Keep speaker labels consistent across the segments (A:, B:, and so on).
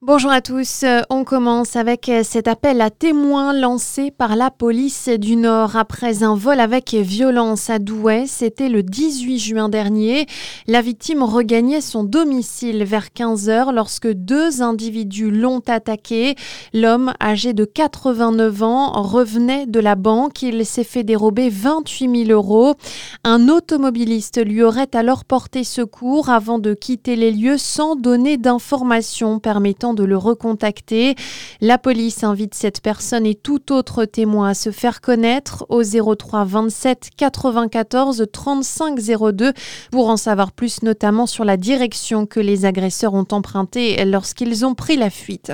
A: Bonjour à tous, on commence avec cet appel à témoins lancé par la police du Nord après un vol avec violence à Douai. C'était le 18 juin dernier. La victime regagnait son domicile vers 15h lorsque deux individus l'ont attaqué. L'homme, âgé de 89 ans, revenait de la banque. Il s'est fait dérober 28 000 €. Un automobiliste lui aurait alors porté secours avant de quitter les lieux sans donner d'informations permettant de le recontacter. La police invite cette personne et tout autre témoin à se faire connaître au 03 27 94 35 02 pour en savoir plus, notamment sur la direction que les agresseurs ont empruntée lorsqu'ils ont pris la fuite.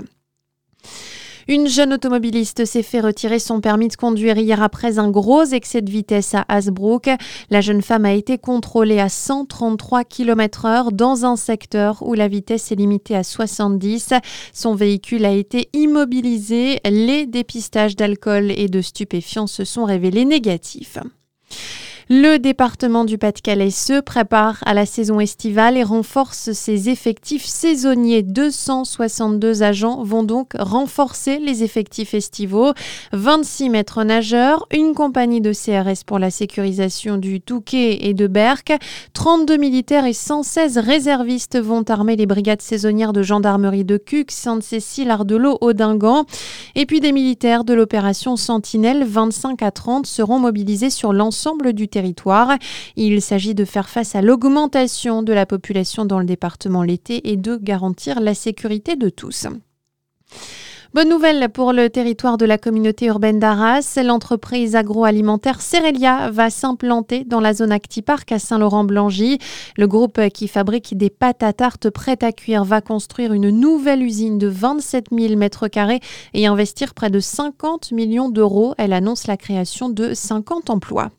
A: Une jeune automobiliste s'est fait retirer son permis de conduire hier après un gros excès de vitesse à Hasbrook. La jeune femme a été contrôlée à 133 km/h dans un secteur où la vitesse est limitée à 70. Son véhicule a été immobilisé. Les dépistages d'alcool et de stupéfiants se sont révélés négatifs. Le département du Pas-de-Calais se prépare à la saison estivale et renforce ses effectifs saisonniers. 262 agents vont donc renforcer les effectifs estivaux. 26 maîtres nageurs, une compagnie de CRS pour la sécurisation du Touquet et de Berck, 32 militaires et 116 réservistes vont armer les brigades saisonnières de gendarmerie de Cuques, Sainte-Cécile, Ardelot, Audingan. Et puis des militaires de l'opération Sentinelle, 25 à 30, seront mobilisés sur l'ensemble du territoire. Il s'agit de faire face à l'augmentation de la population dans le département l'été et de garantir la sécurité de tous. Bonne nouvelle pour le territoire de la communauté urbaine d'Arras. L'entreprise agroalimentaire Cerelia va s'implanter dans la zone Actipark à Saint-Laurent-Blangy. Le groupe qui fabrique des pâtes à tarte prêtes à cuire va construire une nouvelle usine de 27 000 m² et investir près de 50 millions d'euros. Elle annonce la création de 50 emplois.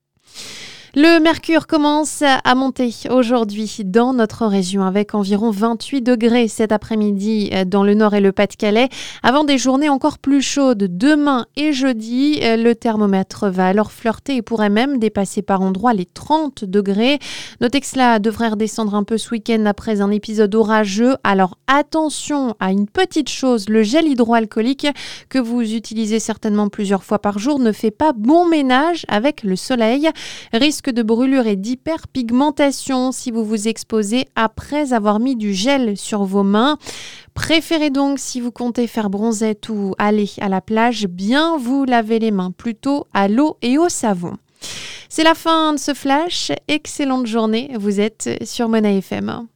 A: Le mercure commence à monter aujourd'hui dans notre région avec environ 28 degrés cet après-midi dans le Nord et le Pas-de-Calais avant des journées encore plus chaudes demain et jeudi. Le thermomètre va alors flirter et pourrait même dépasser par endroits les 30 degrés. Notez que cela devrait redescendre un peu ce week-end après un épisode orageux. Alors attention à une petite chose, le gel hydroalcoolique que vous utilisez certainement plusieurs fois par jour ne fait pas bon ménage avec le soleil. Risque de brûlure et d'hyperpigmentation si vous vous exposez après avoir mis du gel sur vos mains. Préférez donc, si vous comptez faire bronzette ou aller à la plage, bien vous laver les mains plutôt à l'eau et au savon. C'est la fin de ce flash. Excellente journée, vous êtes sur Mona FM.